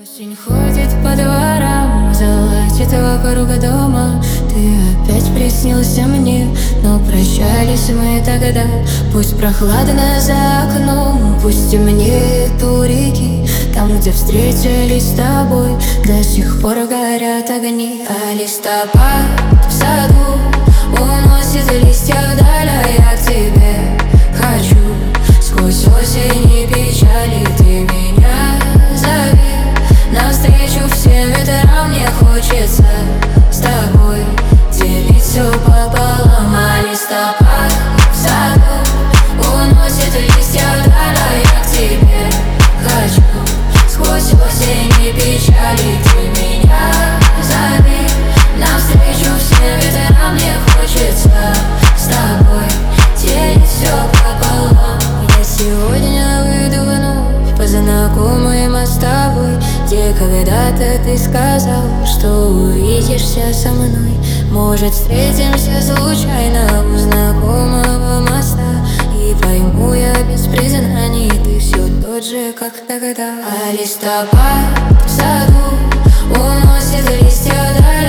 Осень ходит по дворам, золотит вокруг дома. Ты опять приснился мне, но прощались мы тогда. Пусть прохладно за окном, пусть темнеет у реки. Там, где встретились с тобой, до сих пор горят огни. А листопад в саду уносит листья вдаль, а я к тебе хочу. Сквозь осень и печали ты меня зови. Навстречу всем ветрам мне хочется с тобой делить все пополам. А листопад в саду уносит листья вдаль, а я к тебе хочу. Сквозь осень и печали ты меня зови. Навстречу всем ветрам мне хочется с тобой делить все пополам. Я сегодня выйду вновь по знакомым с тобой, где когда-то ты сказал, что увидишься со мной. Может, встретимся случайно у знакомого моста, и пойму я без признаний, ты все тот же, как тогда. А листопад в саду уносит листья вдаль,